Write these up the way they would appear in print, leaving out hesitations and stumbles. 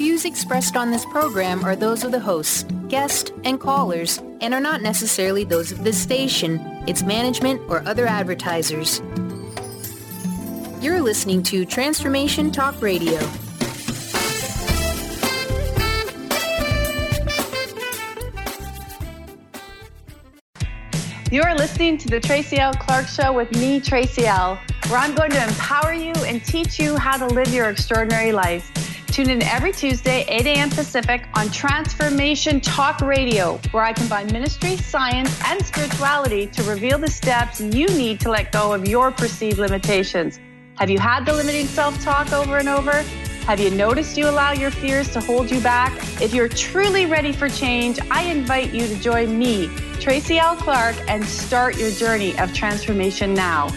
views expressed on this program are those of the hosts, guests, and callers, and are not necessarily those of this station, its management, or other advertisers. You're listening to Transformation Talk Radio. You are listening to the Tracy L. Clark Show with me, Tracy L., where I'm going to empower you and teach you how to live your extraordinary life. Tune in every Tuesday, 8 a.m. Pacific on Transformation Talk Radio, where I combine ministry, science, and spirituality to reveal the steps you need to let go of your perceived limitations. Have you had the limiting self-talk over and over? Have you noticed you allow your fears to hold you back? If you're truly ready for change, I invite you to join me, Tracy L. Clark, and start your journey of transformation now.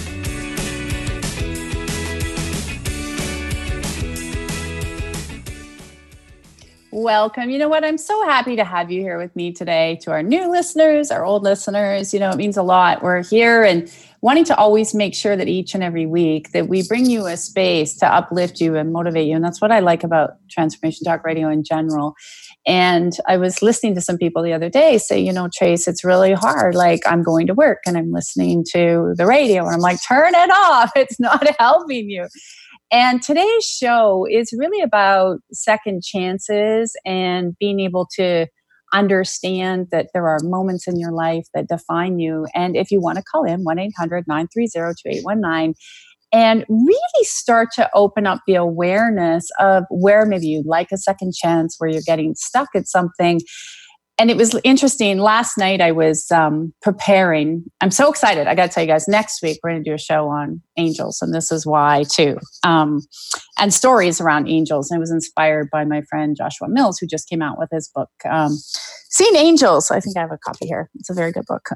Welcome. You know what? I'm so happy to have you here with me today. To our new listeners, our old listeners, it means a lot. We're here and wanting to always make sure that each and every week that we bring you a space to uplift you and motivate you. And that's what I like about Transformation Talk Radio in general. And I was listening to some people the other day say, Trace, it's really hard. Like, I'm going to work and I'm listening to the radio and I'm like, turn it off. It's not helping you. And today's show is really about second chances and being able to understand that there are moments in your life that define you. And if you want to call in, 1-800-930-2819, and really start to open up the awareness of where maybe you'd like a second chance, where you're getting stuck at something. And it was interesting. Last night I was preparing. I'm so excited. I got to tell you guys, next week we're going to do a show on angels. And this is why too. And stories around angels. And it was inspired by my friend Joshua Mills, who just came out with his book, Seeing Angels. I think I have a copy here. It's a very good book.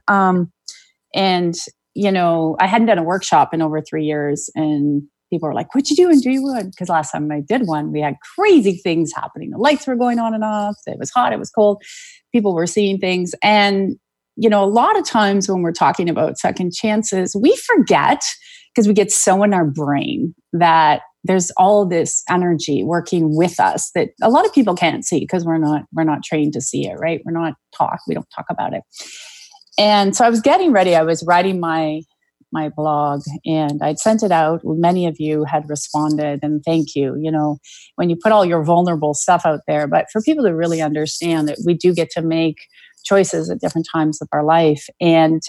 And I hadn't done a workshop in over 3 years. And people were like, what'd you do in Dreamwood? Because last time I did one, we had crazy things happening. The lights were going on and off. It was hot. It was cold. People were seeing things. And, a lot of times when we're talking about second chances, we forget, because we get so in our brain, that there's all this energy working with us that a lot of people can't see because we're not trained to see it, right? We don't talk about it. And so I was getting ready. I was writing my blog and I'd sent it out. Many of you had responded, and thank you, when you put all your vulnerable stuff out there. But for people to really understand that we do get to make choices at different times of our life. And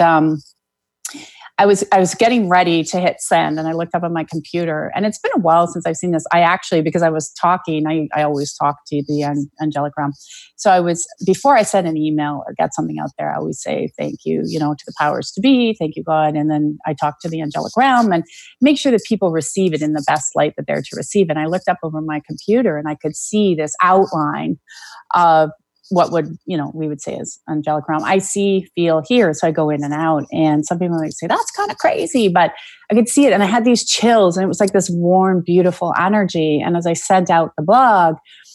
I was getting ready to hit send, and I looked up on my computer, and it's been a while since I've seen this. I actually, because I was talking, I always talk to the angelic realm. So before I send an email or get something out there, I always say, thank you, to the powers to be, thank you, God. And then I talk to the angelic realm and make sure that people receive it in the best light that they're to receive. And I looked up over my computer and I could see this outline of what would, we would say is angelic realm. I see, feel, hear. So I go in and out. And some people might say, that's kind of crazy, but I could see it. And I had these chills and it was like this warm, beautiful energy. And as I sent out the blog,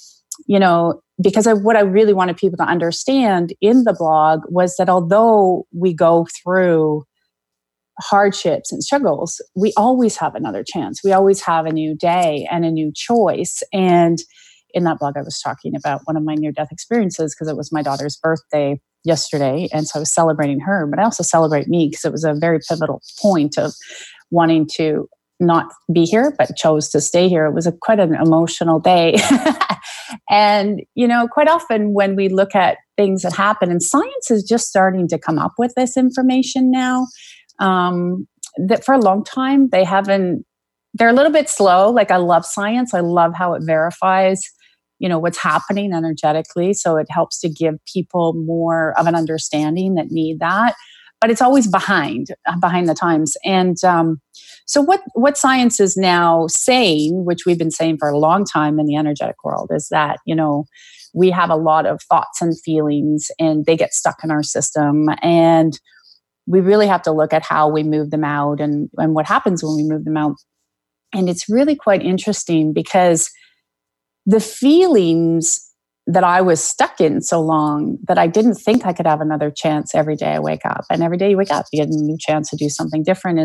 because of what I really wanted people to understand in the blog was that although we go through hardships and struggles, we always have another chance. We always have a new day and a new choice. And in that blog, I was talking about one of my near-death experiences because it was my daughter's birthday yesterday. And so I was celebrating her, but I also celebrate me because it was a very pivotal point of wanting to not be here, but chose to stay here. It was quite an emotional day. And, quite often when we look at things that happen, and science is just starting to come up with this information now, that for a long time, they're a little bit slow. Like, I love science. I love how it verifies what's happening energetically. So it helps to give people more of an understanding that need that. But it's always behind the times. And so what science is now saying, which we've been saying for a long time in the energetic world, is that, we have a lot of thoughts and feelings and they get stuck in our system. And we really have to look at how we move them out and what happens when we move them out. And it's really quite interesting because the feelings that I was stuck in so long that I didn't think I could have another chance every day I wake up. And every day you wake up, you get a new chance to do something different.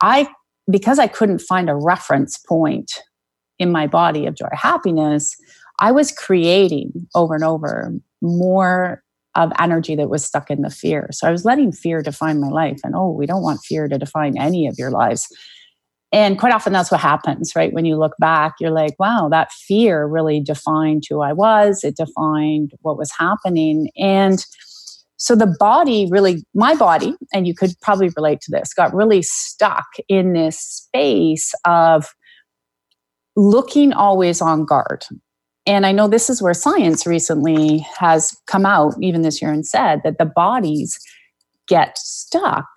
Because I couldn't find a reference point in my body of joy or happiness, I was creating over and over more of energy that was stuck in the fear. So I was letting fear define my life. And we don't want fear to define any of your lives. And quite often that's what happens, right? When you look back, you're like, wow, that fear really defined who I was. It defined what was happening. And so the body really, my body, and you could probably relate to this, got really stuck in this space of looking always on guard. And I know this is where science recently has come out, even this year, and said that the bodies get stuck.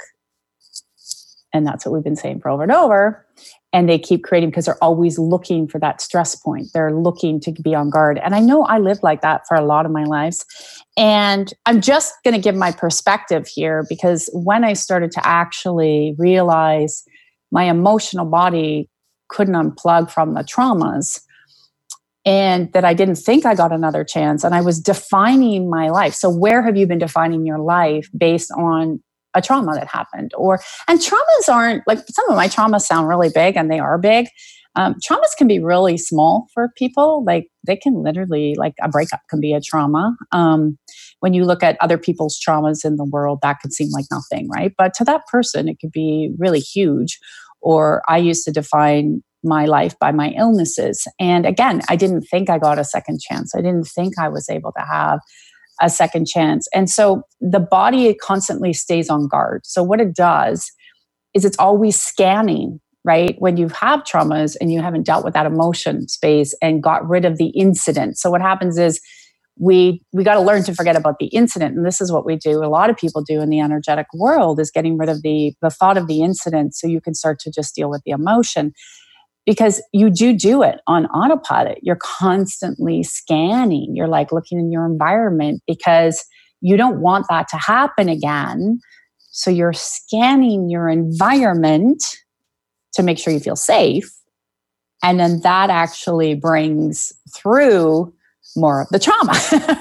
And that's what we've been saying for over and over. And they keep creating because they're always looking for that stress point. They're looking to be on guard. And I know I lived like that for a lot of my lives. And I'm just going to give my perspective here, because when I started to actually realize my emotional body couldn't unplug from the traumas, and that I didn't think I got another chance, and I was defining my life. So where have you been defining your life based on a trauma that happened? And traumas aren't like, some of my traumas sound really big, and they are big. Traumas can be really small for people. Like they can literally, like a breakup can be a trauma. When you look at other people's traumas in the world, that could seem like nothing, right? But to that person, it could be really huge. Or I used to define my life by my illnesses. And again, I didn't think I got a second chance. I didn't think I was able to have a second chance. And so the body constantly stays on guard. So what it does is it's always scanning, right? When you have traumas and you haven't dealt with that emotion space and got rid of the incident. So what happens is we got to learn to forget about the incident. And this is what we do. A lot of people do in the energetic world, is getting rid of the thought of the incident so you can start to just deal with the emotion. Because you do it on autopilot. You're constantly scanning. You're like looking in your environment because you don't want that to happen again. So you're scanning your environment to make sure you feel safe. And then that actually brings through more of the trauma.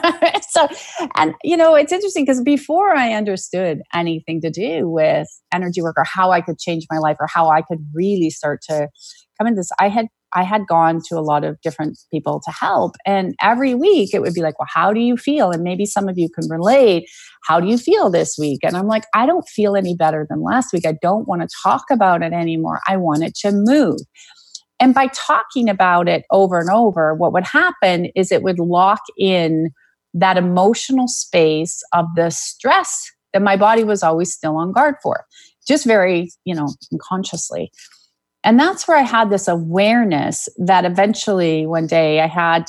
And it's interesting because before I understood anything to do with energy work or how I could change my life or how I could really start to come into this, I had gone to a lot of different people to help. And every week it would be like, well, how do you feel? And maybe some of you can relate. How do you feel this week? And I'm like, I don't feel any better than last week. I don't want to talk about it anymore. I want it to move. And by talking about it over and over, what would happen is it would lock in that emotional space of the stress that my body was always still on guard for, just very, unconsciously. And that's where I had this awareness that eventually one day I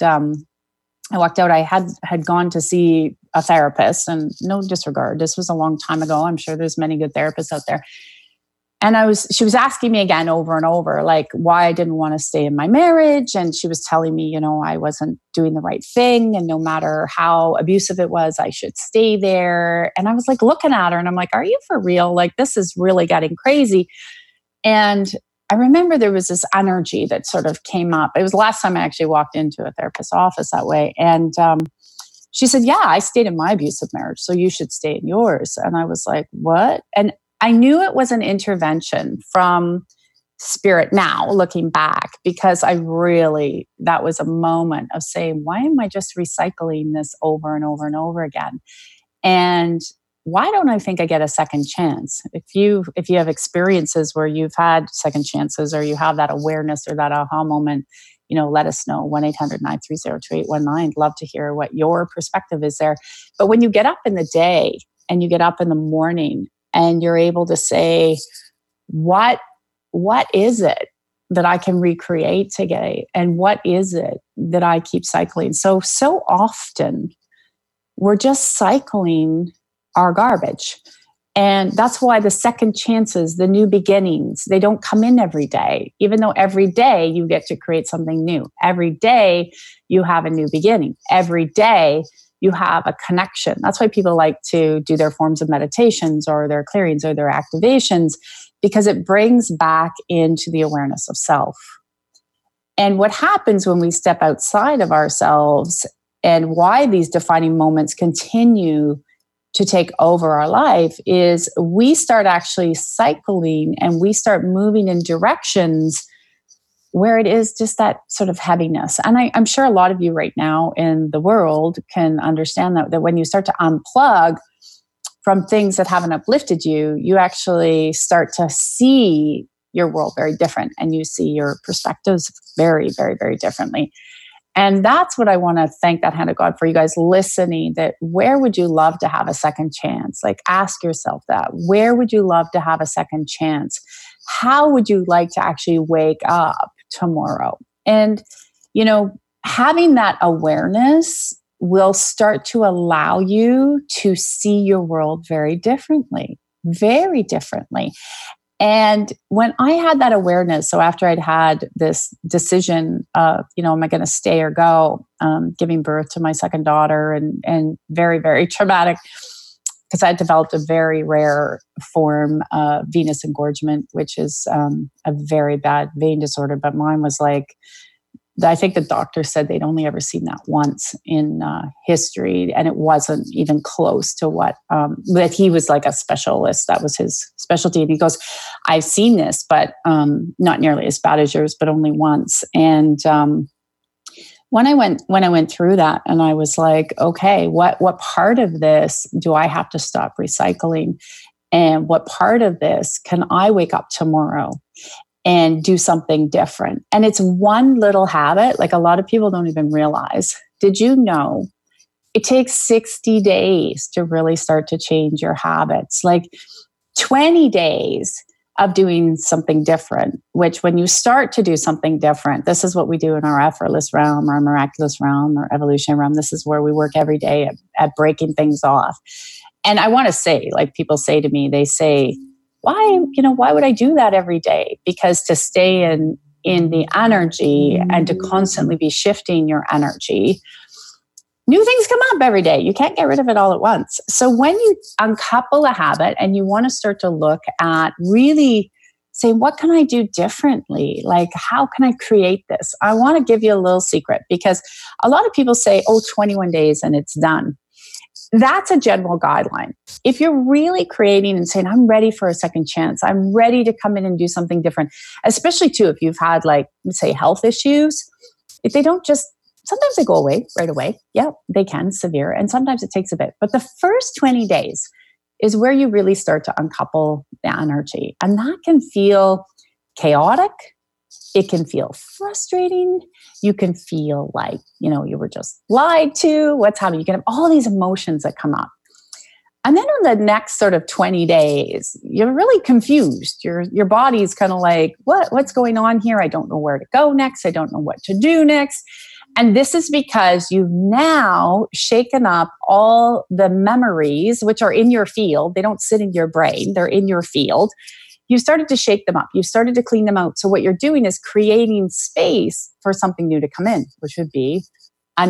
walked out, I had gone to see a therapist, and no disregard, this was a long time ago. I'm sure there's many good therapists out there. And she was asking me again over and over, like why I didn't want to stay in my marriage. And she was telling me, I wasn't doing the right thing. And no matter how abusive it was, I should stay there. And I was like looking at her and I'm like, are you for real? Like, this is really getting crazy. And I remember there was this energy that sort of came up. It was the last time I actually walked into a therapist's office that way. And she said, yeah, I stayed in my abusive marriage, so you should stay in yours. And I was like, what? And I knew it was an intervention from spirit now, looking back, because that was a moment of saying, why am I just recycling this over and over and over again? And why don't I think I get a second chance? If you have experiences where you've had second chances or you have that awareness or that aha moment, let us know. 1-800-930-2819. Love to hear what your perspective is there. But when you get up in the day and you get up in the morning and you're able to say, what is it that I can recreate today? And what is it that I keep cycling? So often we're just cycling our garbage. And that's why the second chances, the new beginnings, they don't come in every day, even though every day you get to create something new. Every day you have a new beginning. Every day you have a connection. That's why people like to do their forms of meditations or their clearings or their activations, because it brings back into the awareness of self. And what happens when we step outside of ourselves, and why these defining moments continue to take over our life, is we start actually cycling and we start moving in directions where it is just that sort of heaviness. And I'm sure a lot of you right now in the world can understand that when you start to unplug from things that haven't uplifted you, you actually start to see your world very different, and you see your perspectives very, very, very differently. And that's what I want to thank that hand of God for, you guys listening, that where would you love to have a second chance? Like, ask yourself that. Where would you love to have a second chance? How would you like to actually wake up tomorrow? And, having that awareness will start to allow you to see your world very differently, very differently. And when I had that awareness, so after I'd had this decision of, am I going to stay or go, giving birth to my second daughter, and very, very traumatic, because I developed a very rare form of venous engorgement, which is a very bad vein disorder. But mine was like, I think the doctor said they'd only ever seen that once in history, and it wasn't even close to what, that he was like a specialist. That was his specialty. And he goes, I've seen this, but not nearly as bad as yours, but only once. And when I went through that, and I was like, okay, what part of this do I have to stop recycling? And what part of this can I wake up tomorrow and do something different? And it's one little habit, like a lot of people don't even realize. Did you know it takes 60 days to really start to change your habits? Like 20 days of doing something different, which when you start to do something different, this is what we do in our effortless realm, our miraculous realm, our evolution realm. This is where we work every day at breaking things off. And I want to say, like people say to me, they say, why would I do that every day? Because to stay in the energy and to constantly be shifting your energy, new things come up every day. You can't get rid of it all at once. So when you uncouple a habit and you want to start to look at really say, what can I do differently? Like, how can I create this? I want to give you a little secret, because a lot of people say, 21 days and it's done. That's a general guideline. If you're really creating and saying, I'm ready for a second chance, I'm ready to come in and do something different, especially too, if you've had say health issues, if they don't just, sometimes they go away right away. Yeah, they can, severe. And sometimes it takes a bit. But the first 20 days is where you really start to uncouple the energy. And that can feel chaotic. It can feel frustrating. You can feel like, you were just lied to. What's happening? You can have all these emotions that come up. And then on the next sort of 20 days, you're really confused. Your body's kind of like, what's going on here? I don't know where to go next. I don't know what to do next. And this is because you've now shaken up all the memories, which are in your field. They don't sit in your brain. They're in your field. You started to shake them up. You started to clean them out. So what you're doing is creating space for something new to come in, which would be a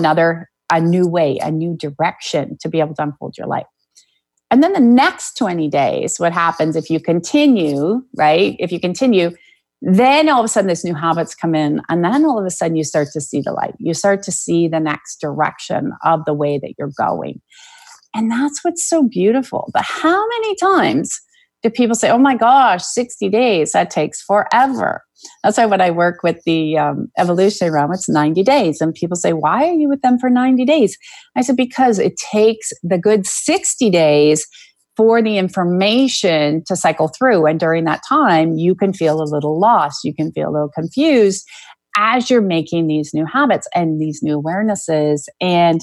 new way, a new direction to be able to unfold your life. And then the next 20 days, what happens if you continue, right? If you continue, then all of a sudden this new habits come in. And then all of a sudden you start to see the light. You start to see the next direction of the way that you're going. And that's what's so beautiful. But how many times do people say, oh my gosh, 60 days, that takes forever? That's why when I work with the evolutionary realm, it's 90 days. And people say, why are you with them for 90 days? I said, because it takes the good 60 days for the information to cycle through. And during that time, you can feel a little lost. You can feel a little confused as you're making these new habits and these new awarenesses and,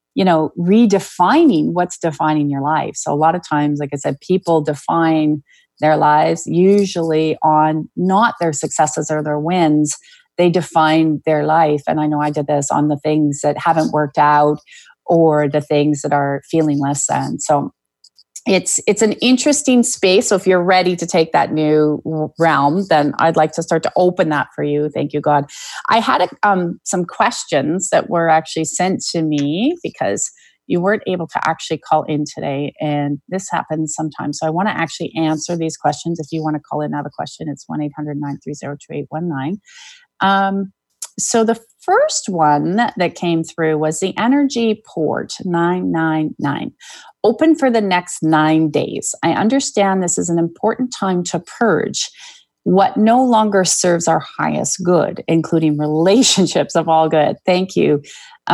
redefining what's defining your life. So a lot of times, like I said, people define their lives usually on not their successes or their wins. They define their life. And I know I did this on the things that haven't worked out or the things that are feeling less than. So it's an interesting space. So if you're ready to take that new realm, then I'd like to start to open that for you. Thank you, God. I had some questions that were actually sent to me because you weren't able to actually call in today. And this happens sometimes. So I want to actually answer these questions. If you want to call in and have a question, it's 1-800-930-2819. So the first one that came through was the energy port 999. Open for the next 9 days. I understand this is an important time to purge. what no longer serves our highest good, including relationships of all good. Thank you.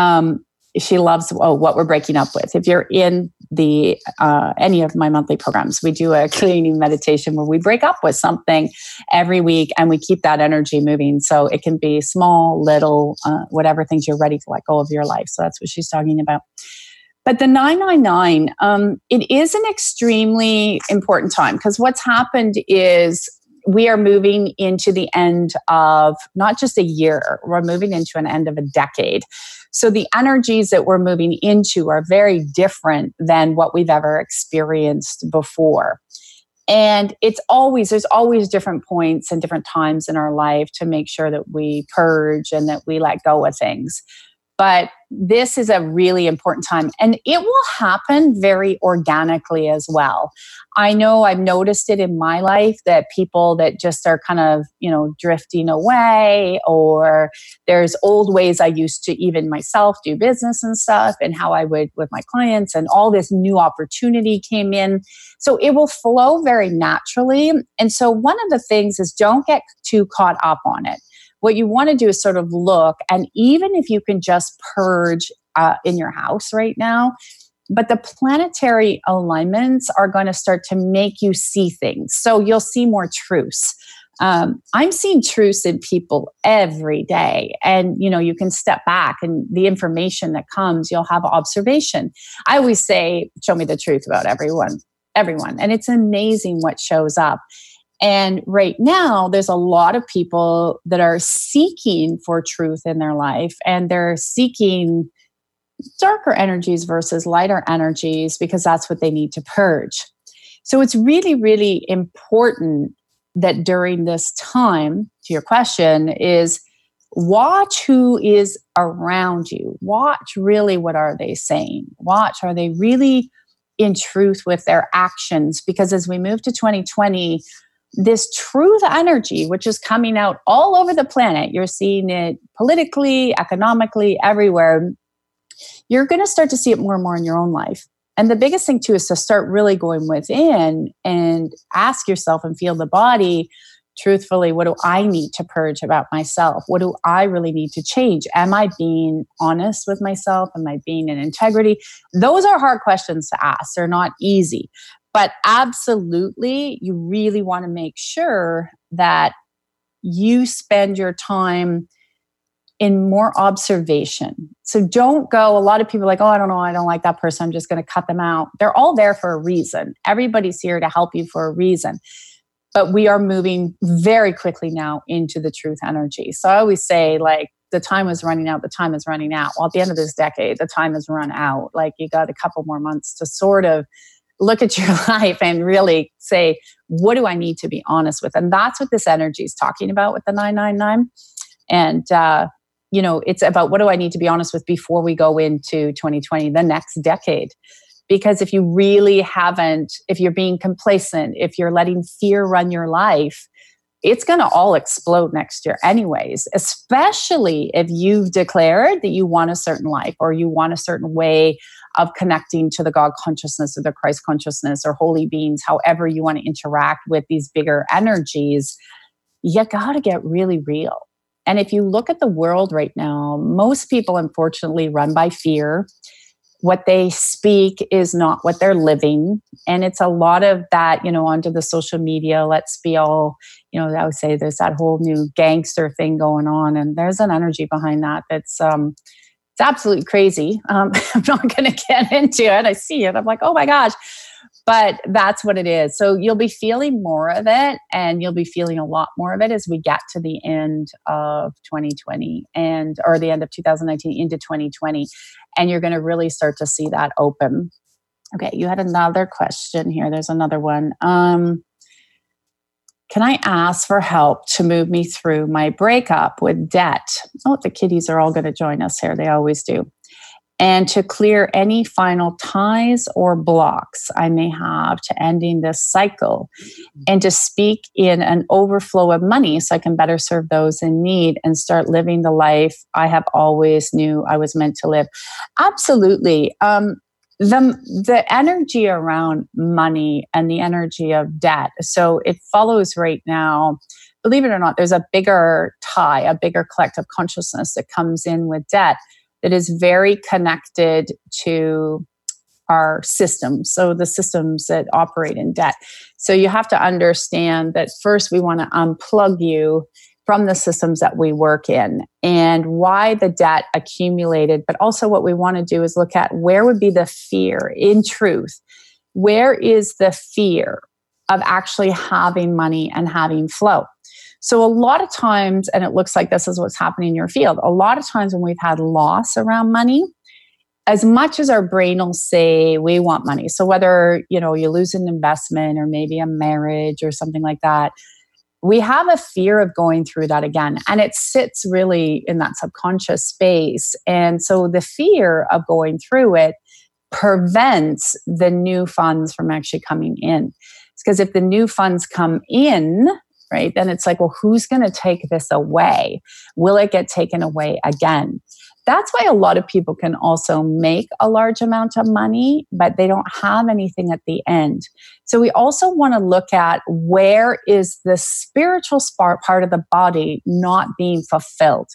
She loves what we're breaking up with. If you're in the any of my monthly programs, we do a cleaning meditation where we break up with something every week and we keep that energy moving. So it can be small, little, whatever things you're ready to let go of your life. So that's what she's talking about. But the 999, it is an extremely important time because what's happened is we are moving into the end of not just a year, we're moving into an end of a decade. So the energies that we're moving into are very different than what we've ever experienced before. And there's always different points and different times in our life to make sure that we purge and that we let go of things. But this is a really important time and it will happen very organically as well. I know I've noticed it in my life that people that just are kind of, drifting away, or there's old ways I used to even myself do business and stuff and how I would with my clients, and all this new opportunity came in. So it will flow very naturally. And so one of the things is don't get too caught up on it. What you want to do is sort of look, and even if you can just purge in your house right now, but the planetary alignments are going to start to make you see things. So you'll see more truths. I'm seeing truths in people every day. And, you can step back and the information that comes, you'll have observation. I always say, show me the truth about everyone. And it's amazing what shows up. And right now, there's a lot of people that are seeking for truth in their life, and they're seeking darker energies versus lighter energies because that's what they need to purge. So it's really, really important that during this time, to your question, is watch who is around you. Watch really what are they saying. Watch, are they really in truth with their actions? Because as we move to 2020, this truth energy, which is coming out all over the planet, you're seeing it politically, economically, everywhere. You're going to start to see it more and more in your own life. And the biggest thing too is to start really going within and ask yourself and feel the body truthfully. What do I need to purge about myself? What do I really need to change? Am I being honest with myself? Am I being in integrity? Those are hard questions to ask. They're not easy. But absolutely, you really want to make sure that you spend your time in more observation. So don't go, a lot of people are like, oh, I don't know, I don't like that person, I'm just going to cut them out. They're all there for a reason. Everybody's here to help you for a reason. But we are moving very quickly now into the truth energy. So I always say, like, the time is running out, the time is running out. Well, at the end of this decade, the time has run out. Like, you got a couple more months to sort of look at your life and really say, what do I need to be honest with? And that's what this energy is talking about with the 999. And, it's about what do I need to be honest with before we go into 2020, the next decade. Because if you really haven't, if you're being complacent, if you're letting fear run your life, it's going to all explode next year anyways, especially if you've declared that you want a certain life or you want a certain way of connecting to the God consciousness or the Christ consciousness or holy beings, however you want to interact with these bigger energies. You got to get really real. And if you look at the world right now, most people unfortunately run by fear. What they speak is not what they're living. And it's a lot of that, onto the social media. Let's be all, I would say there's that whole new gangster thing going on. And there's an energy behind that that's it's absolutely crazy. I'm not going to get into it. I see it. I'm like, oh my gosh. But that's what it is. So you'll be feeling more of it, and you'll be feeling a lot more of it as we get to the end of 2020 or the end of 2019 into 2020. And you're going to really start to see that open. Okay, you had another question here. There's another one. Can I ask for help to move me through my breakup with debt? Oh, the kiddies are all going to join us here. They always do. And to clear any final ties or blocks I may have to ending this cycle, and to speak in an overflow of money so I can better serve those in need and start living the life I have always knew I was meant to live. Absolutely. the energy around money and the energy of debt. So it follows right now, believe it or not, there's a bigger tie, a bigger collective consciousness that comes in with debt that is very connected to our systems. So the systems that operate in debt. So you have to understand that first we want to unplug you from the systems that we work in and why the debt accumulated. But also what we want to do is look at where would be the fear in truth. Where is the fear of actually having money and having flow? So a lot of times, and it looks like this is what's happening in your field, a lot of times when we've had loss around money, as much as our brain will say we want money. So whether, you lose an investment or maybe a marriage or something like that, we have a fear of going through that again. And it sits really in that subconscious space. And so the fear of going through it prevents the new funds from actually coming in. It's because if the new funds come in, right, then it's like, well, who's going to take this away? Will it get taken away again? That's why a lot of people can also make a large amount of money, but they don't have anything at the end. So we also want to look at where is the spiritual part of the body not being fulfilled.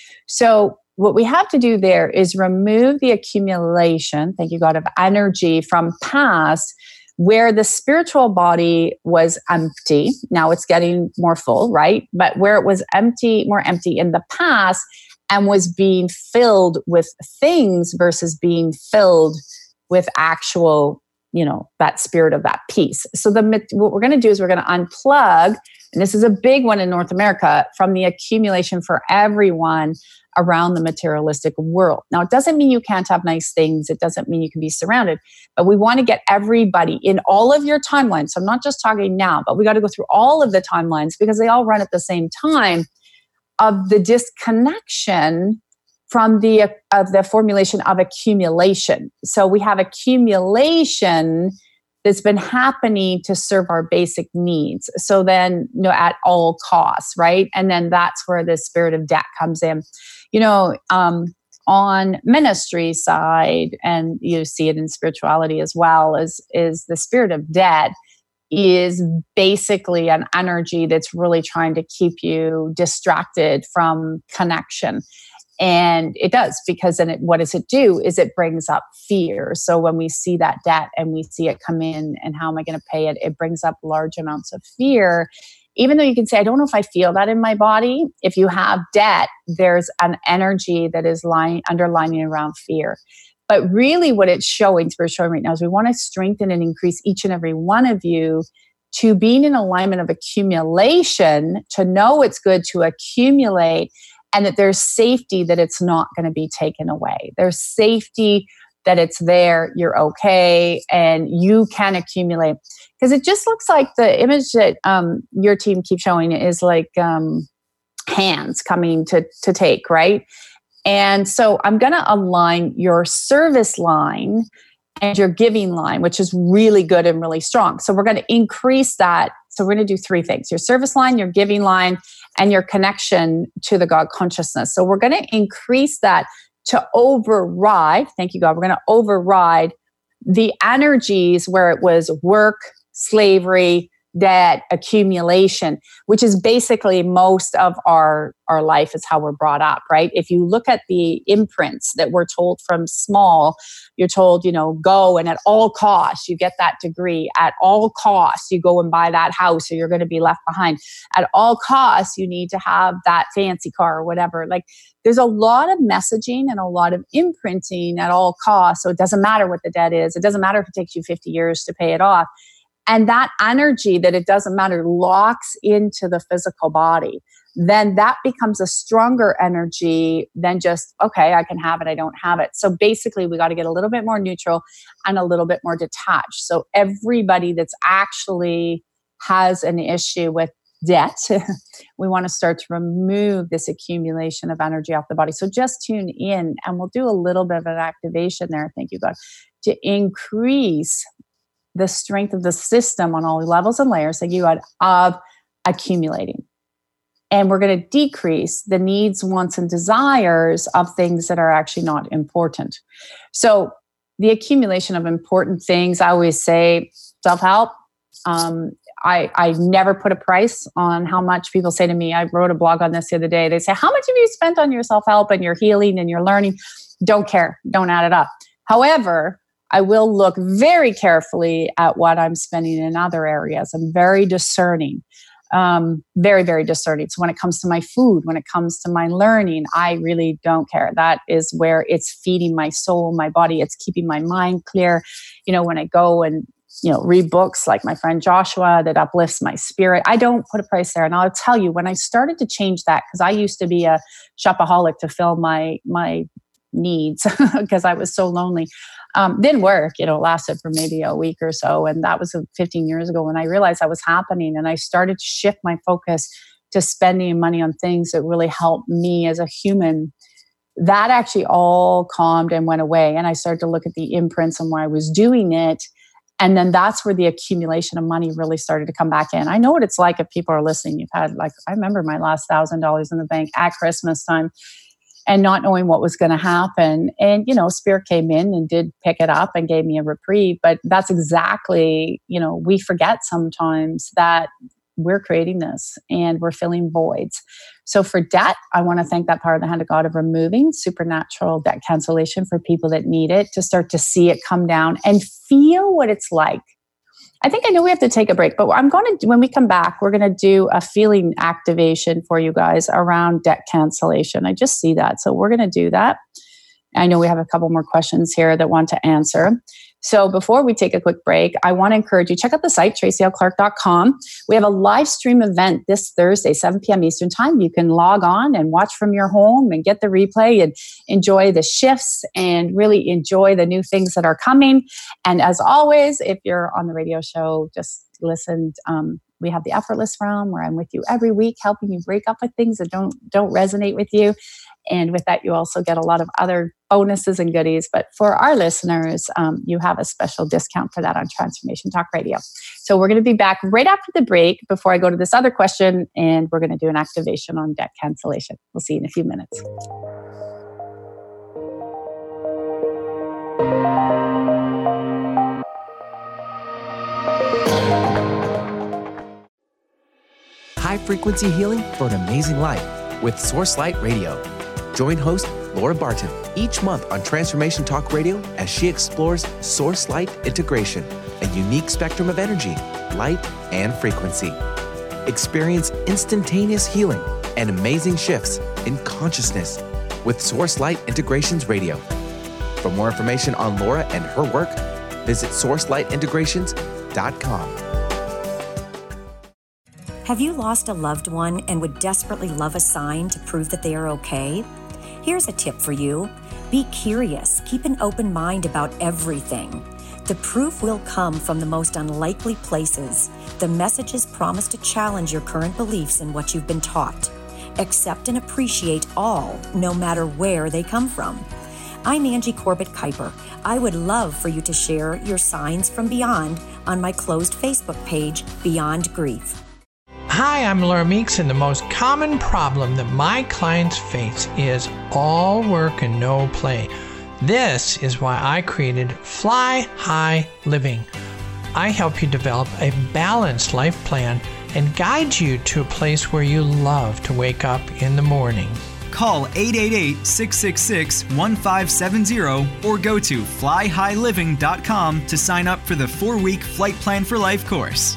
So what we have to do there is remove the accumulation, thank you God, of energy from past where the spiritual body was empty. Now it's getting more full, right? But where it was empty, more empty in the past, and was being filled with things versus being filled with actual, that spirit of that peace. So what we're going to do is we're going to unplug, and this is a big one in North America, from the accumulation for everyone around the materialistic world. Now, it doesn't mean you can't have nice things. It doesn't mean you can be surrounded, but we want to get everybody in all of your timelines. So I'm not just talking now, but we got to go through all of the timelines because they all run at the same time, of the disconnection from the formulation of accumulation. So we have accumulation that's been happening to serve our basic needs. So then, at all costs, right? And then that's where the spirit of debt comes in. On ministry side, and you see it in spirituality as well, is the spirit of debt is basically an energy that's really trying to keep you distracted from connection. And it does, because then what does it do is it brings up fear. So when we see that debt and we see it come in and how am I going to pay it, it brings up large amounts of fear. Even though you can say, I don't know if I feel that in my body. If you have debt, there's an energy that is underlining around fear. But really what it's showing right now is we want to strengthen and increase each and every one of you to being in alignment of accumulation, to know it's good to accumulate, and that there's safety that it's not going to be taken away. There's safety that it's there, you're okay, and you can accumulate. Because it just looks like the image that your team keeps showing is like hands coming to take, right? And so I'm going to align your service line and your giving line, which is really good and really strong. So we're going to increase that. So we're going to do three things: your service line, your giving line, and your connection to the God consciousness. So we're going to increase that to override, thank you God, we're going to override the energies where it was work, slavery, debt, accumulation, which is basically most of our life is how we're brought up, right? If you look at the imprints that we're told from small, you're told, go and at all costs, you get that degree. At all costs, you go and buy that house or you're going to be left behind. At all costs, you need to have that fancy car or whatever. Like there's a lot of messaging and a lot of imprinting at all costs. So it doesn't matter what the debt is. It doesn't matter if it takes you 50 years to pay it off. And that energy that it doesn't matter locks into the physical body. Then that becomes a stronger energy than just, okay, I can have it, I don't have it. So basically we got to get a little bit more neutral and a little bit more detached. So everybody that's actually has an issue with debt, we want to start to remove this accumulation of energy off the body. So just tune in and we'll do a little bit of an activation there, thank you God, to increase the strength of the system on all levels and layers, thank you God, of accumulating. And we're going to decrease the needs, wants, and desires of things that are actually not important. So the accumulation of important things. I always say self-help. I never put a price on how much people say to me. I wrote a blog on this the other day. They say, how much have you spent on your self-help and your healing and your learning? Don't care. Don't add it up. However, I will look very carefully at what I'm spending in other areas. I'm very discerning, very, very discerning. So when it comes to my food, when it comes to my learning, I really don't care. That is where it's feeding my soul, my body. It's keeping my mind clear. When I go and read books like my friend Joshua that uplifts my spirit, I don't put a price there. And I'll tell you, when I started to change that, because I used to be a shopaholic to fill my needs because I was so lonely. Didn't work, lasted for maybe a week or so. And that was 15 years ago when I realized that was happening. And I started to shift my focus to spending money on things that really helped me as a human. That actually all calmed and went away. And I started to look at the imprints and why I was doing it. And then that's where the accumulation of money really started to come back in. I know what it's like if people are listening. You've had, I remember my last $1,000 in the bank at Christmas time, and not knowing what was going to happen. And, Spirit came in and did pick it up and gave me a reprieve. But that's exactly, we forget sometimes that we're creating this and we're filling voids. So for debt, I want to thank that power of the hand of God of removing supernatural debt cancellation for people that need it, to start to see it come down and feel what it's like. I know we have to take a break, but when we come back, we're going to do a feeling activation for you guys around debt cancellation. I just see that. So we're going to do that. I know we have a couple more questions here that want to answer. So before we take a quick break, I want to encourage you, check out the site, TracyLClark.com. We have a live stream event this Thursday, 7 p.m. Eastern Time. You can log on and watch from your home and get the replay and enjoy the shifts and really enjoy the new things that are coming. And as always, if you're on the radio show, just listen. We have the Effortless Realm, where I'm with you every week, helping you break up with things that don't resonate with you. And with that, you also get a lot of other bonuses and goodies. But for our listeners, you have a special discount for that on Transformation Talk Radio. So we're going to be back right after the break before I go to this other question, and we're going to do an activation on debt cancellation. We'll see you in a few minutes. High frequency healing for an amazing life with Source Light Radio. Join host Laura Barton each month on Transformation Talk Radio as she explores Source Light integration, a unique spectrum of energy, light, and frequency. Experience instantaneous healing and amazing shifts in consciousness with Source Light Integrations Radio. For more information on Laura and her work, visit sourcelightintegrations.com. Have you lost a loved one and would desperately love a sign to prove that they are okay? Here's a tip for you. Be curious. Keep an open mind about everything. The proof will come from the most unlikely places. The messages promise to challenge your current beliefs and what you've been taught. Accept and appreciate all, no matter where they come from. I'm Angie Corbett Kuiper. I would love for you to share your signs from beyond on my closed Facebook page, Beyond Grief. Hi, I'm Laura Meeks, and the most common problem that my clients face is all work and no play. This is why I created Fly High Living. I help you develop a balanced life plan and guide you to a place where you love to wake up in the morning. Call 888-666-1570 or go to flyhighliving.com to sign up for the 4-week Flight Plan for Life course.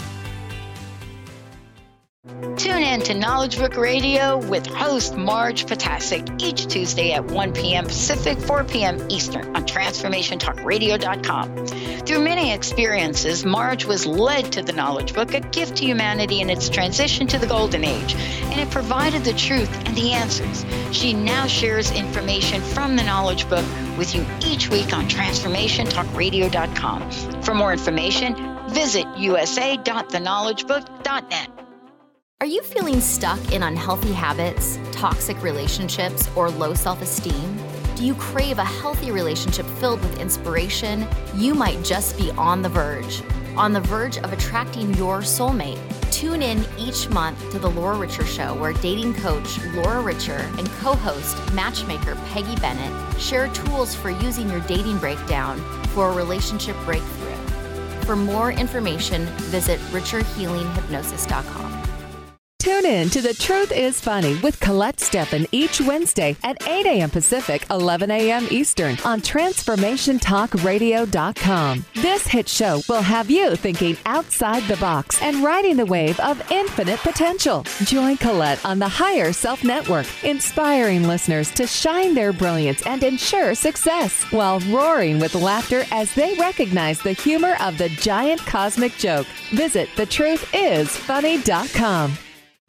Tune in to Knowledge Book Radio with host Marge Potasic each Tuesday at 1 p.m. Pacific, 4 p.m. Eastern on TransformationTalkRadio.com. Through many experiences, Marge was led to the Knowledge Book, a gift to humanity in its transition to the Golden Age, and it provided the truth and the answers. She now shares information from the Knowledge Book with you each week on TransformationTalkRadio.com. For more information, visit usa.theknowledgebook.net. Are you feeling stuck in unhealthy habits, toxic relationships, or low self-esteem? Do you crave a healthy relationship filled with inspiration? You might just be on the verge of attracting your soulmate. Tune in each month to The Laura Richer Show, where dating coach Laura Richer and co-host matchmaker Peggy Bennett share tools for using your dating breakdown for a relationship breakthrough. For more information, visit richerhealinghypnosis.com. Tune in to The Truth is Funny with Colette Steffen each Wednesday at 8 a.m. Pacific, 11 a.m. Eastern on TransformationTalkRadio.com. This hit show will have you thinking outside the box and riding the wave of infinite potential. Join Colette on the Higher Self Network, inspiring listeners to shine their brilliance and ensure success while roaring with laughter as they recognize the humor of the giant cosmic joke. Visit thetruthisfunny.com.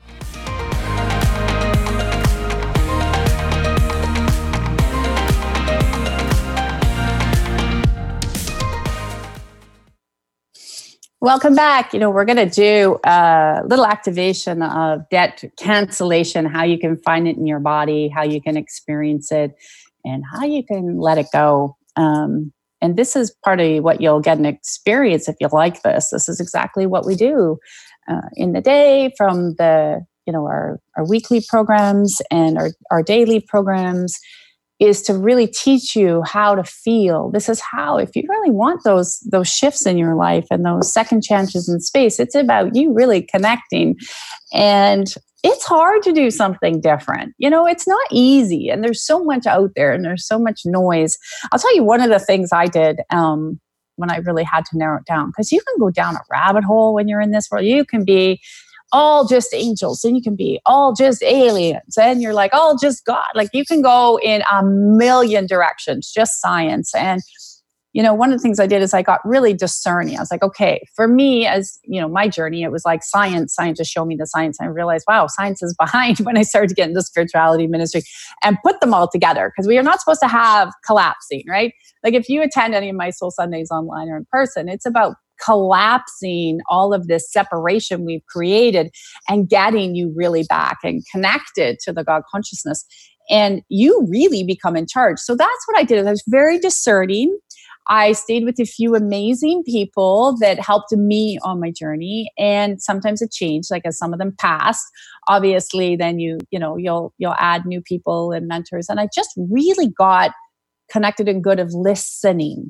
Welcome back. We're going to do a little activation of debt cancellation, how you can find it in your body, how you can experience it, and how you can let it go. And this is part of what you'll get an experience if you like this. This is exactly what we do in the day from the, our weekly programs and our daily programs, is to really teach you how to feel. This is how, if you really want those shifts in your life and those second chances in space, it's about you really connecting. And it's hard to do something different. It's not easy. And there's so much out there and there's so much noise. I'll tell you one of the things I did when I really had to narrow it down, because you can go down a rabbit hole when you're in this world. You can be all just angels, and you can be all just aliens, and you're like all just God. Like you can go in a million directions, just science. And one of the things I did is I got really discerning. I was like, okay, for me, as my journey, it was like scientists show me the science. And I realized, wow, science is behind when I started to get into spirituality ministry and put them all together, because we are not supposed to have collapsing, right? Like if you attend any of my Soul Sundays online or in person, it's about collapsing all of this separation we've created and getting you really back and connected to the God consciousness. And you really become in charge. So that's what I did. I was very discerning. I stayed with a few amazing people that helped me on my journey. And sometimes it changed, like as some of them passed, obviously, then you'll add new people and mentors. And I just really got connected and good of listening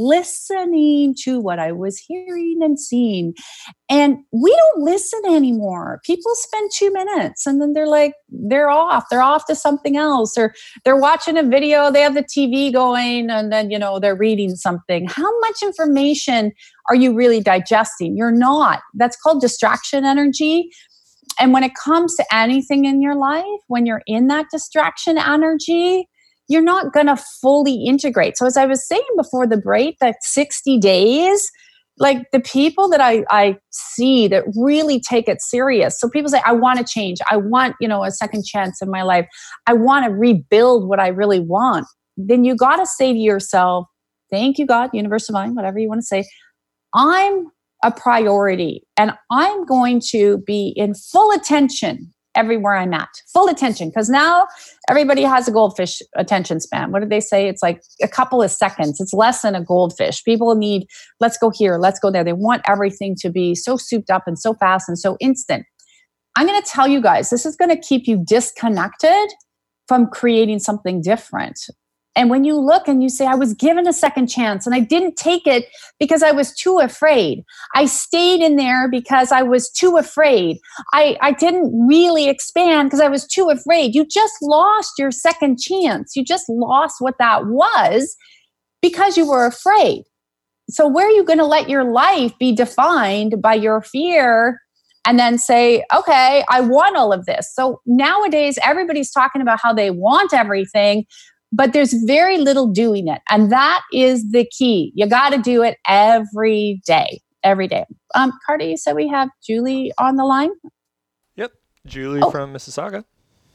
to what I was hearing and seeing. And we don't listen anymore. People spend 2 minutes and then they're off to something else, or they're watching a video, they have the TV going, and then, they're reading something. How much information are you really digesting? You're not. That's called distraction energy. And when it comes to anything in your life, when you're in that distraction energy, you're not going to fully integrate. So as I was saying before the break, that 60 days, like the people that I see that really take it serious. So people say, I want to change. I want, a second chance in my life. I want to rebuild what I really want. Then you got to say to yourself, thank you, God, universe, divine, whatever you want to say. I'm a priority and I'm going to be in full attention everywhere I'm at. Full attention. Because now everybody has a goldfish attention span. What did they say? It's like a couple of seconds. It's less than a goldfish. People need, let's go here, let's go there. They want everything to be so souped up and so fast and so instant. I'm going to tell you guys, this is going to keep you disconnected from creating something different. And when you look and you say, I was given a second chance and I didn't take it because I was too afraid. I stayed in there because I was too afraid. I didn't really expand because I was too afraid. You just lost your second chance. You just lost what that was because you were afraid. So where are you going to let your life be defined by your fear and then say, okay, I want all of this? So nowadays, everybody's talking about how they want everything, but there's very little doing it. And that is the key. You got to do it every day. Every day. Carter, you said we have Julie on the line? Yep. Julie from Mississauga.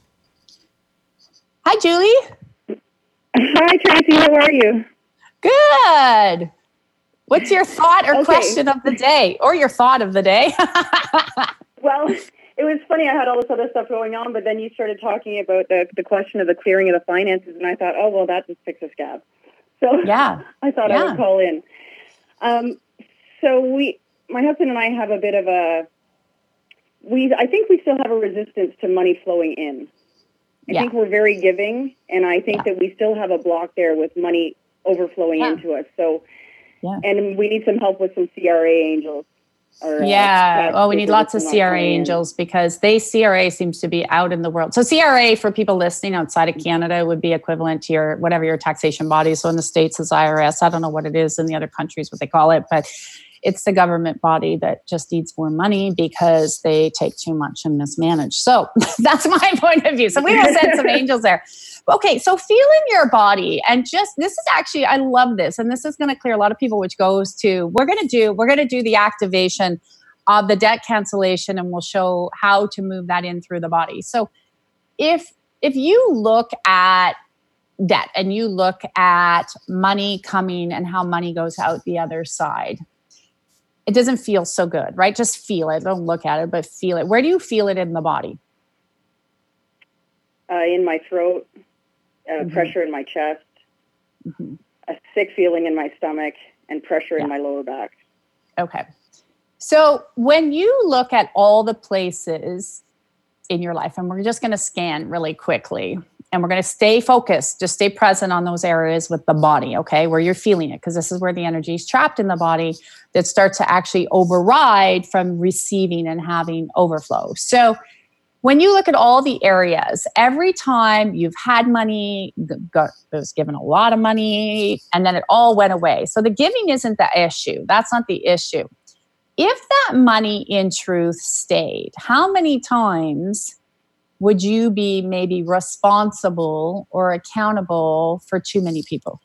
Hi, Julie. Hi, Tracy. How are you? Good. What's your thought or question of the day? Or your thought of the day? Well, it was funny. I had all this other stuff going on, but then you started talking about the question of the clearing of the finances, and I thought, oh, well, that just picks a scab. So yeah, I thought I would call in. So my husband and I have a bit of a I think we still have a resistance to money flowing in. I think we're very giving, and I think that we still have a block there with money overflowing into us. So, and we need some help with some CRA angels. Or, we need lots of CRA angels because CRA seems to be out in the world. So CRA, for people listening outside of Canada, would be equivalent to your taxation body. So in the States is IRS. I don't know what it is in the other countries, what they call it, but it's the government body that just needs more money because they take too much and mismanage. So that's my point of view. So we will send some angels there. Okay, so feeling your body, and just, this is actually, I love this, and this is going to clear a lot of people, which goes to, we're going to do the activation of the debt cancellation, and we'll show how to move that in through the body. So if you look at debt and you look at money coming and how money goes out the other side, it doesn't feel so good, right? Just feel it. Don't look at it, but feel it. Where do you feel it in the body? In my throat. Pressure in my chest, a sick feeling in my stomach, and pressure in my lower back. Okay. So when you look at all the places in your life, and we're just going to scan really quickly, and we're going to stay focused, just stay present on those areas with the body, okay, where you're feeling it, because this is where the energy is trapped in the body that starts to actually override from receiving and having overflow. So when you look at all the areas, every time you've had money, was given a lot of money, and then it all went away. So the giving isn't the issue. That's not the issue. If that money in truth stayed, how many times would you be maybe responsible or accountable for too many people?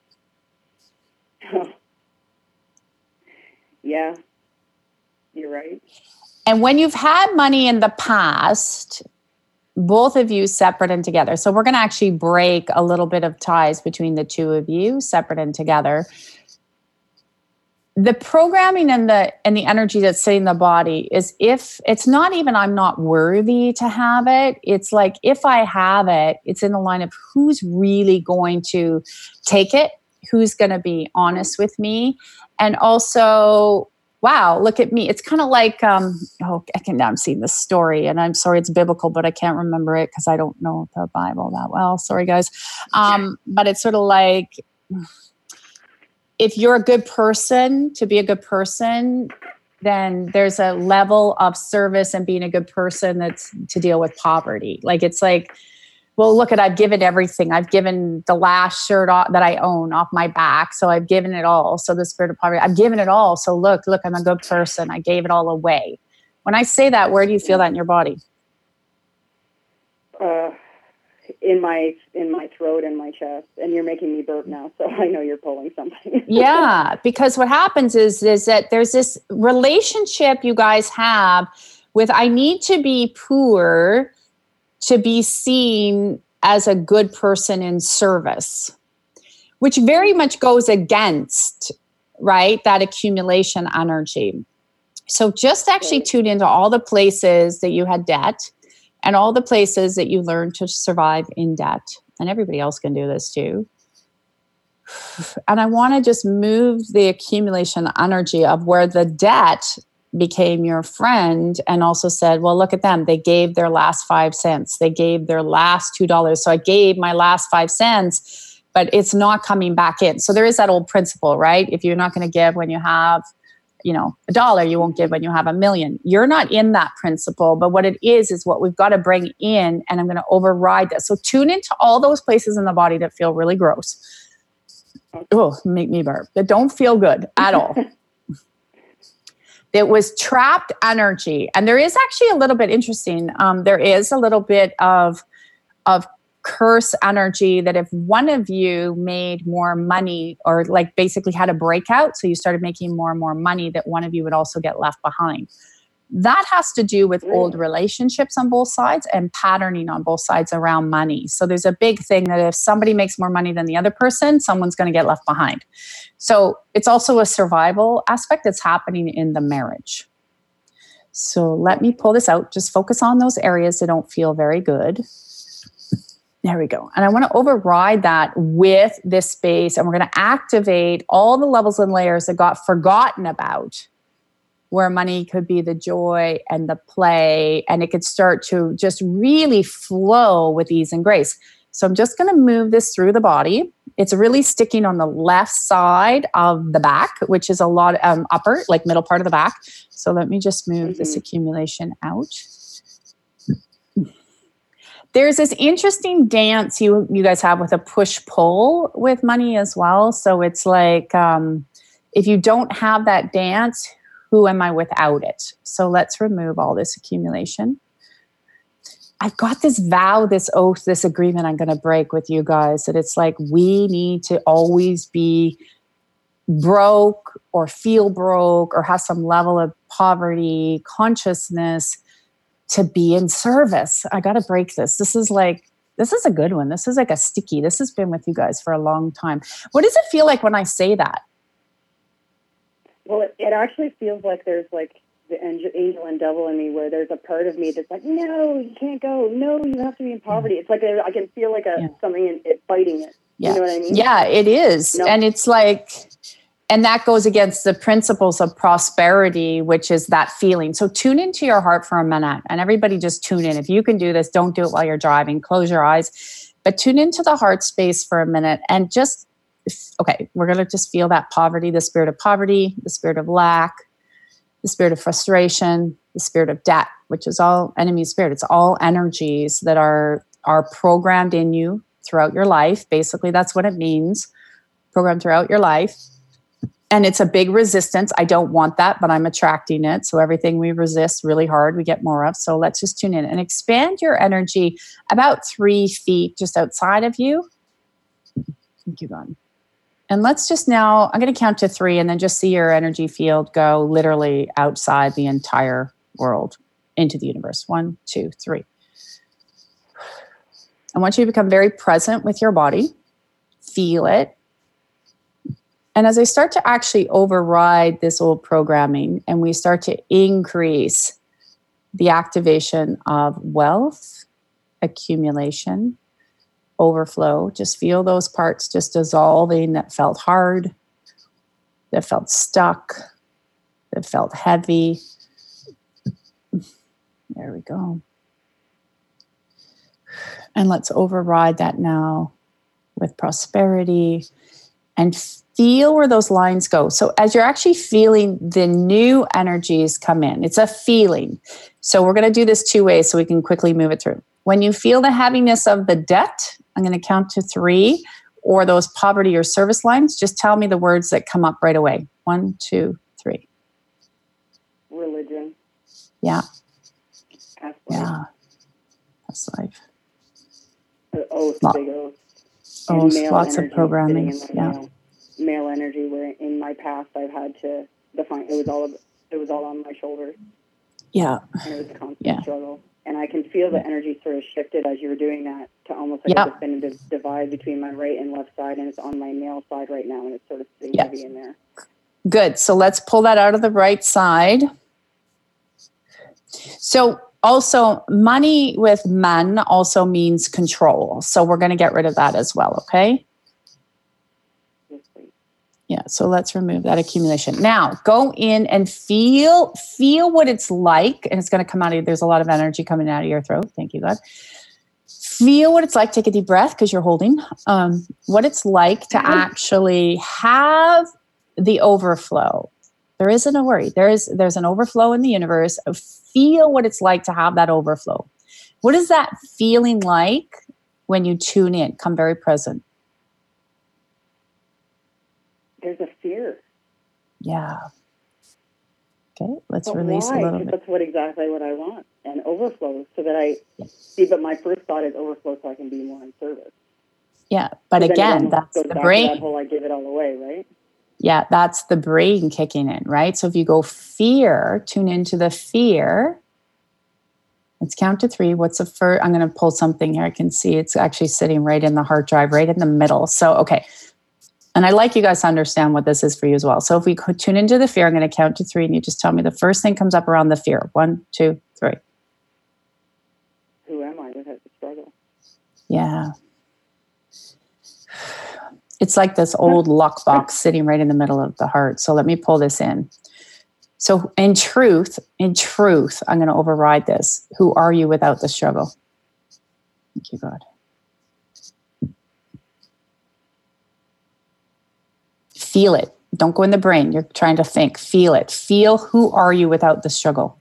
Yeah, you're right. And when you've had money in the past, both of you separate and together. So we're going to actually break a little bit of ties between the two of you, separate and together. The programming and the energy that's sitting in the body is, if it's not even I'm not worthy to have it, it's like if I have it, it's in the line of who's really going to take it, who's going to be honest with me, and also, wow, look at me. It's kind of like, I'm seeing this story, and I'm sorry, it's biblical, but I can't remember it because I don't know the Bible that well. Sorry, guys. But it's sort of like, if you're a good person, to be a good person, then there's a level of service and being a good person that's to deal with poverty. Like, it's like, well, look I've given everything. I've given the last shirt that I own off my back. So I've given it all. So the spirit of poverty, I've given it all. So look, I'm a good person. I gave it all away. When I say that, where do you feel that in your body? In my throat and my chest. And you're making me burp now. So I know you're pulling something. Yeah, because what happens is that there's this relationship you guys have with, I need to be poor to be seen as a good person in service, which very much goes against, right, that accumulation energy. So just actually tune into all the places that you had debt and all the places that you learned to survive in debt. And everybody else can do this too. And I want to just move the accumulation energy of where the debt became your friend, and also said, well, look at them. They gave their last 5 cents. They gave their last $2. So I gave my last 5 cents, but it's not coming back in. So there is that old principle, right? If you're not going to give when you have, $1, you won't give when you have $1 million. You're not in that principle, but what it is what we've got to bring in, and I'm going to override that. So tune into all those places in the body that feel really gross. Oh, make me burp. That don't feel good at all. It was trapped energy. And there is actually a little bit interesting. There is a little bit of curse energy that if one of you made more money, or like basically had a breakout, so you started making more and more money, that one of you would also get left behind. That has to do with old relationships on both sides and patterning on both sides around money. So there's a big thing that if somebody makes more money than the other person, someone's going to get left behind. So it's also a survival aspect that's happening in the marriage. So let me pull this out. Just focus on those areas that don't feel very good. There we go. And I want to override that with this space, and we're going to activate all the levels and layers that got forgotten about where money could be the joy and the play, and it could start to just really flow with ease and grace. So I'm just going to move this through the body. It's really sticking on the left side of the back, which is a lot upper, like middle part of the back. So let me just move this accumulation out. There's this interesting dance you guys have with a push-pull with money as well. So it's like, if you don't have that dance, who am I without it? So let's remove all this accumulation. I've got this vow, this oath, this agreement I'm going to break with you guys, that it's like we need to always be broke or feel broke or have some level of poverty consciousness to be in service. I got to break this. This is a good one. This is like a sticky. This has been with you guys for a long time. What does it feel like when I say that? Well, it actually feels like there's like the angel and devil in me, where there's a part of me that's like, no, you can't go. No, you have to be in poverty. It's like I can feel like something in it fighting it. Yeah. You know what I mean? Yeah, it is. No. And it's like, and that goes against the principles of prosperity, which is that feeling. So tune into your heart for a minute, and everybody just tune in. If you can do this, don't do it while you're driving. Close your eyes, but tune into the heart space for a minute and just, okay, we're going to just feel that poverty, the spirit of lack, the spirit of frustration, the spirit of debt, which is all enemy spirit. It's all energies that are programmed in you throughout your life. Basically, that's what it means. Programmed throughout your life. And it's a big resistance. I don't want that, but I'm attracting it. So everything we resist really hard, we get more of. So let's just tune in and expand your energy about 3 feet just outside of you. Thank you, God. And let's just now, I'm going to count to 3 and then just see your energy field go literally outside the entire world into the universe. 1, 2, 3. I want you to become very present with your body. Feel it. And as I start to actually override this old programming and we start to increase the activation of wealth, accumulation, overflow, just feel those parts just dissolving that felt hard, that felt stuck, that felt heavy. There we go. And let's override that now with prosperity and feel where those lines go. So as you're actually feeling the new energies come in, it's a feeling. So we're going to do this 2 ways so we can quickly move it through. When you feel the heaviness of the debt, I'm going to count to 3, or those poverty or service lines, just tell me the words that come up right away. 1, 2, 3. Religion. Yeah. Past life. Yeah. Past life. Oath, big oath. Lots of programming. Yeah. Male energy, where in my past I've had to define, it was all on my shoulders. Yeah. And it was a constant struggle. And I can feel the energy sort of shifted as you were doing that to almost like it's been a divide between my right and left side, and it's on my male side right now, and it's sort of sitting heavy in there. Good. So let's pull that out of the right side. So also, money with man also means control. So we're going to get rid of that as well, okay? Yeah, so let's remove that accumulation. Now, go in and feel what it's like, and it's going to come out of you. There's a lot of energy coming out of your throat. Thank you, God. Feel what it's like. Take a deep breath because you're holding. What it's like to actually have the overflow. There isn't a worry. There's an overflow in the universe. Feel what it's like to have that overflow. What is that feeling like when you tune in? Come very present. There's a fear. Yeah. Okay, let's release a little bit. That's exactly what I want. And overflow, so that I see, but my first thought is overflow so I can be more in service. Yeah, but again, that's the brain. That whole I give it all away, right? Yeah, that's the brain kicking in, right? So if you go fear, tune into the fear. Let's count to 3. What's the first? I'm going to pull something here. I can see it's actually sitting right in the heart drive, right in the middle. So, okay. And I'd like you guys to understand what this is for you as well. So if we could tune into the fear, I'm going to count to 3, and you just tell me the first thing comes up around the fear. 1, 2, 3. Who am I that has to struggle? Yeah. It's like this old luck box sitting right in the middle of the heart. So let me pull this in. So in truth, I'm going to override this. Who are you without the struggle? Thank you, God. Feel it. Don't go in the brain. You're trying to think. Feel it. Feel who are you without the struggle.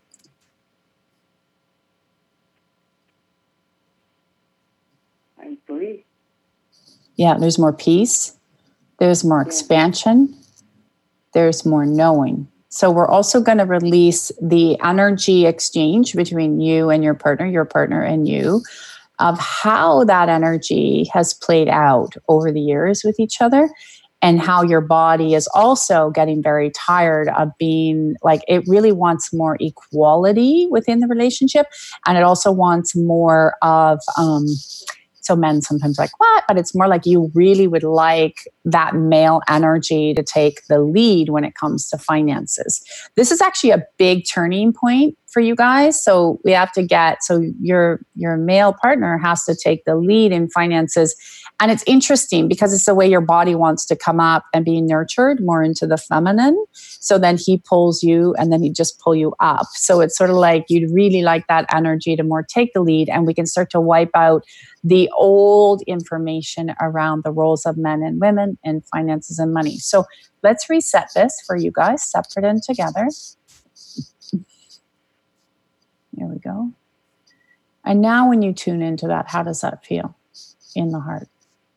I'm free. Yeah, there's more peace. There's more expansion. There's more knowing. So we're also going to release the energy exchange between you and your partner and you, of how that energy has played out over the years with each other, and how your body is also getting very tired of being like, it really wants more equality within the relationship. And it also wants more of, so men sometimes like, what? But it's more like you really would like that male energy to take the lead when it comes to finances. This is actually a big turning point for you guys. So we have to so your male partner has to take the lead in finances. And it's interesting because it's the way your body wants to come up and be nurtured more into the feminine. So then he pulls you and then he just pull you up. So it's sort of like you'd really like that energy to more take the lead, and we can start to wipe out the old information around the roles of men and women in finances and money. So let's reset this for you guys, separate and together. Here we go. And now when you tune into that, how does that feel in the heart?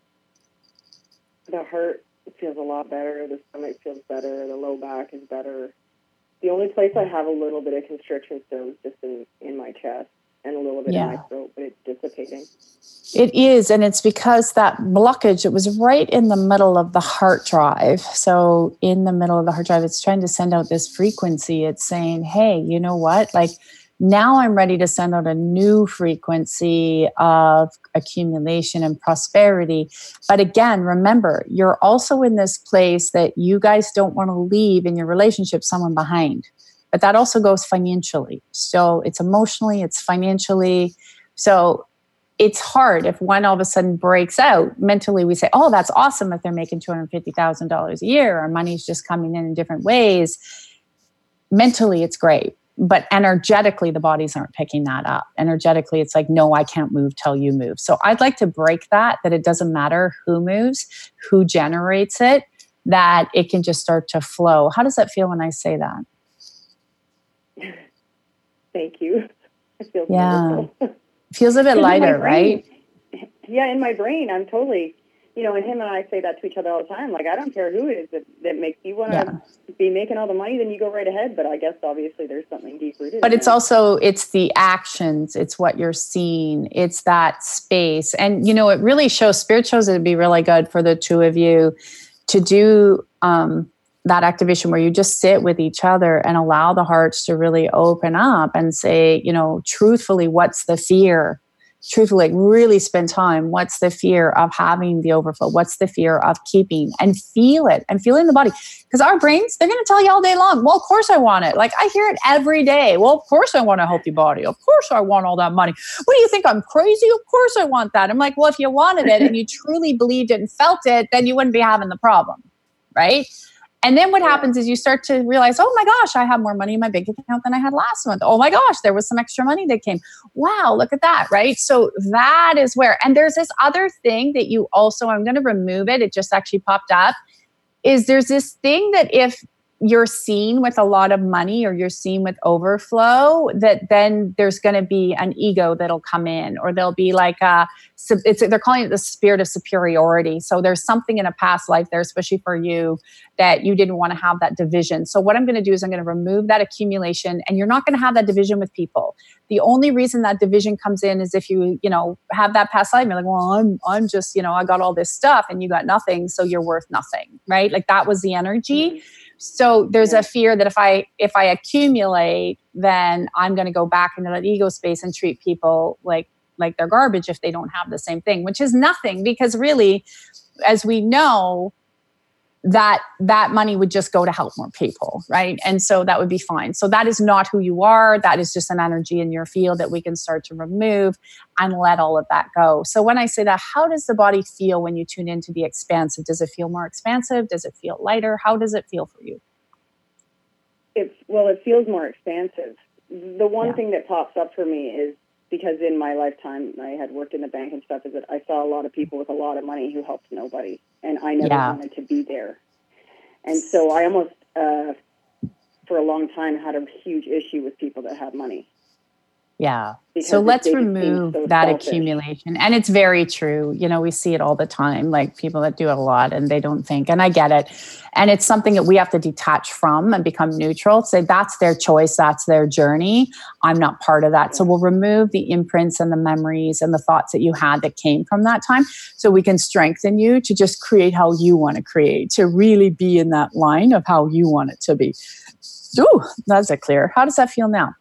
The heart feels a lot better. The stomach feels better. The low back is better. The only place I have a little bit of constriction still is just in my chest and a little bit in my throat, but it's dissipating. It is, and it's because that blockage, it was right in the middle of the heart drive. So in the middle of the heart drive, it's trying to send out this frequency. It's saying, hey, you know what? Like, now I'm ready to send out a new frequency of accumulation and prosperity. But again, remember, you're also in this place that you guys don't want to leave in your relationship someone behind. But that also goes financially. So it's emotionally, it's financially. So it's hard if one all of a sudden breaks out. Mentally, we say, oh, that's awesome if they're making $250,000 a year. Our money's just coming in different ways. Mentally, it's great. But energetically, the bodies aren't picking that up. Energetically, it's like, no, I can't move till you move. So I'd like to break that it doesn't matter who moves, who generates it, that it can just start to flow. How does that feel when I say that? Thank you. It feels wonderful. Feels a bit lighter, right? Yeah, in my brain, I'm totally, and him and I say that to each other all the time. Like, I don't care who it is that makes you want to be making all the money, then you go right ahead. But I guess obviously there's something deep rooted. But it's also, it's the actions. It's what you're seeing. It's that space. And, it really shows, Spirit shows it'd be really good for the two of you to do that activation where you just sit with each other and allow the hearts to really open up and say, truthfully, what's the fear? Truthfully, like really spend time. What's the fear of having the overflow? What's the fear of keeping? And feel it and feel it in the body. Because our brains, they're going to tell you all day long, well, of course I want it. Like I hear it every day. Well, of course I want a healthy body. Of course I want all that money. What do you think? I'm crazy? Of course I want that. I'm like, well, if you wanted it and you truly believed it and felt it, then you wouldn't be having the problem, right? And then what happens is you start to realize, oh my gosh, I have more money in my bank account than I had last month. Oh my gosh, there was some extra money that came. Wow, look at that, right? So that is where, and there's this other thing that you also, I'm going to remove it. It just actually popped up, is there's this thing that if you're seen with a lot of money or you're seen with overflow, that then there's going to be an ego that'll come in, or there'll be like they're calling it the spirit of superiority. So there's something in a past life there, especially for you, that you didn't want to have that division. So what I'm going to do is I'm going to remove that accumulation, and you're not going to have that division with people. The only reason that division comes in is if you have that past life. You're like, well, I'm just, I got all this stuff and you got nothing, so you're worth nothing, right? Like that was the energy. Mm-hmm. So there's a fear that if I accumulate, then I'm going to go back into that ego space and treat people like they're garbage if they don't have the same thing, which is nothing, because really, as we know, that money would just go to help more people, right? And so that would be fine. So that is not who you are. That is just an energy in your field that we can start to remove and let all of that go. So when I say that, how does the body feel when you tune into the expansive? Does it feel more expansive? Does it feel lighter? How does it feel for you? it feels more expansive. The one thing that pops up for me is, because in my lifetime I had worked in the bank and stuff, is that I saw a lot of people with a lot of money who helped nobody, and I never wanted to be there. And so I almost, for a long time, had a huge issue with people that had money. Yeah. So let's remove that selfish accumulation. And it's very true. You know, we see it all the time, like people that do a lot and they don't think, and I get it. And it's something that we have to detach from and become neutral. Say that's their choice. That's their journey. I'm not part of that. So we'll remove the imprints and the memories and the thoughts that you had that came from that time. So we can strengthen you to just create how you want to create, to really be in that line of how you want it to be. Ooh, that's a clear. How does that feel now?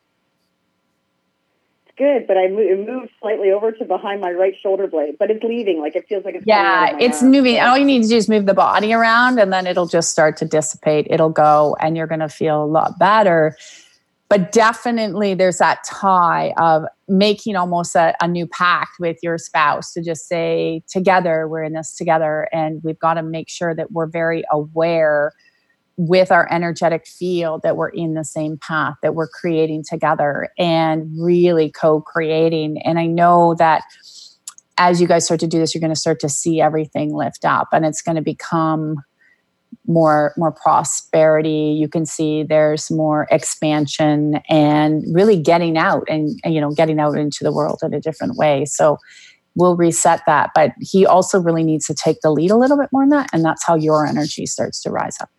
Good, but it moved slightly over to behind my right shoulder blade, but it's leaving. Like it feels like it's it's moving. All you need to do is move the body around, and then it'll just start to dissipate. It'll go, and you're going to feel a lot better. But definitely, there's that tie of making almost a new pact with your spouse to just say, together, we're in this together, and we've got to make sure that we're very aware with our energetic field that we're in the same path, that we're creating together and really co-creating. And I know that as you guys start to do this, you're going to start to see everything lift up, and it's going to become more prosperity. You can see there's more expansion and really getting out and getting out into the world in a different way. So we'll reset that. But he also really needs to take the lead a little bit more in that. And that's how your energy starts to rise up.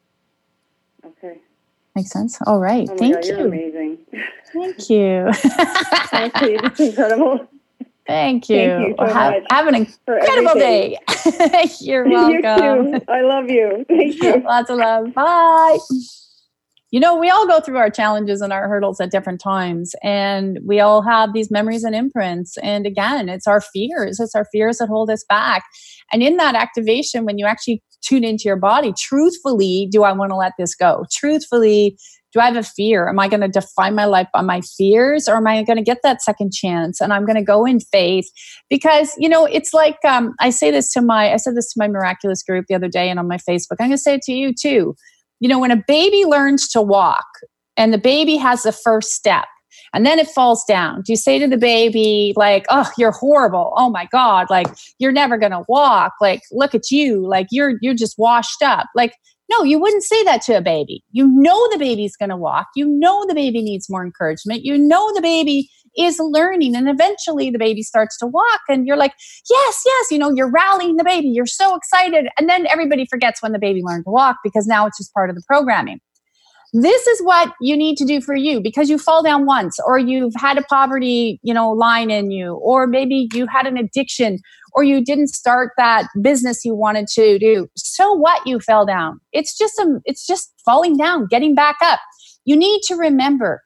Okay. Makes sense? All right. Thank you. You're amazing. Thank you. Thank you. It's incredible. Thank you. Thank you so much. Have an incredible day. You're welcome. You too. I love you. Thank you. Lots of love. Bye. You know, we all go through our challenges and our hurdles at different times, and we all have these memories and imprints. And again, it's our fears. It's our fears that hold us back. And in that activation, when you actually tune into your body, truthfully, do I want to let this go? Truthfully, do I have a fear? Am I going to define my life by my fears, or am I going to get that second chance? And I'm going to go in faith, because, it's like, I said this to my miraculous group the other day and on my Facebook. I'm going to say it to you too. When a baby learns to walk and the baby has the first step and then it falls down, do you say to the baby, like, oh, you're horrible. Oh my God. Like, you're never going to walk. Like, look at you. Like, you're just washed up. Like, no, you wouldn't say that to a baby. The baby's going to walk. The baby needs more encouragement. The baby is learning, and eventually the baby starts to walk, and you're like, yes, you're rallying the baby. You're so excited. And then everybody forgets when the baby learned to walk, because now it's just part of the programming. This is what you need to do for you, because you fall down once, or you've had a poverty, line in you, or maybe you had an addiction, or you didn't start that business you wanted to do. So what? You fell down. It's just falling down, getting back up. You need to remember,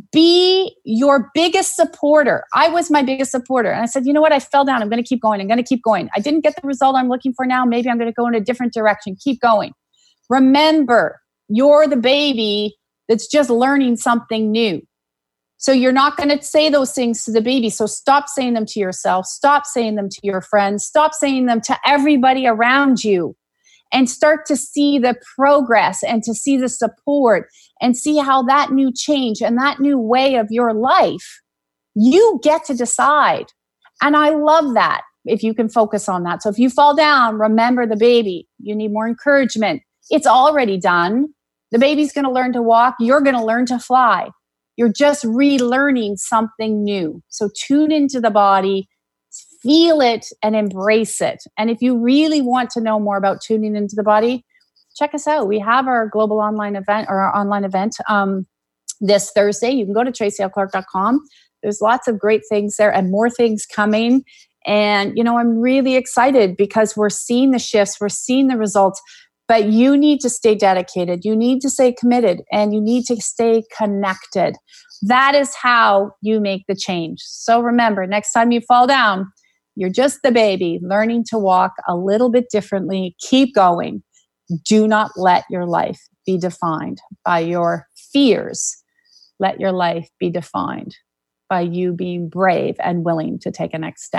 be your biggest supporter. I was my biggest supporter. And I said, you know what? I fell down. I'm going to keep going. I didn't get the result I'm looking for now. Maybe I'm going to go in a different direction. Keep going. Remember, you're the baby that's just learning something new. So you're not going to say those things to the baby. So stop saying them to yourself. Stop saying them to your friends. Stop saying them to everybody around you, and start to see the progress and to see the support and see how that new change and that new way of your life, you get to decide. And I love that if you can focus on that. So if you fall down, remember the baby. You need more encouragement. It's already done. The baby's going to learn to walk. You're going to learn to fly. You're just relearning something new. So tune into the body, feel it, and embrace it. And if you really want to know more about tuning into the body, check us out. We have our global online event, or our online event this Thursday. You can go to tracyLclark.com. There's lots of great things there and more things coming. And, I'm really excited because we're seeing the shifts, we're seeing the results. But you need to stay dedicated. You need to stay committed, and you need to stay connected. That is how you make the change. So remember, next time you fall down, you're just the baby learning to walk a little bit differently. Keep going. Do not let your life be defined by your fears. Let your life be defined by you being brave and willing to take a next step.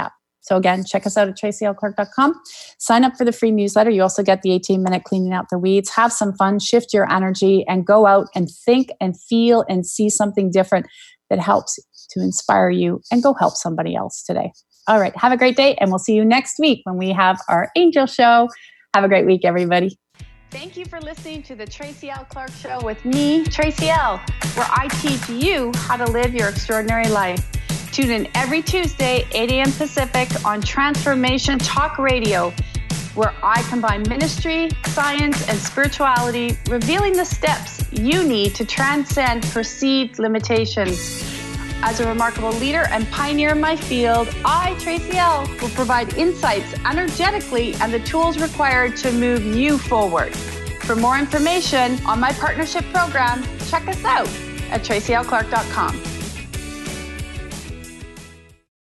So again, check us out at tracylclark.com. Sign up for the free newsletter. You also get the 18-minute cleaning out the weeds. Have some fun, shift your energy, and go out and think and feel and see something different that helps to inspire you and go help somebody else today. All right. Have a great day, and we'll see you next week when we have our Angel Show. Have a great week, everybody. Thank you for listening to the Tracy L. Clark Show with me, Tracy L., where I teach you how to live your extraordinary life. Tune in every Tuesday, 8 a.m. Pacific on Transformation Talk Radio, where I combine ministry, science, and spirituality, revealing the steps you need to transcend perceived limitations. As a remarkable leader and pioneer in my field, I, Tracy L., will provide insights energetically and the tools required to move you forward. For more information on my partnership program, check us out at tracylclark.com.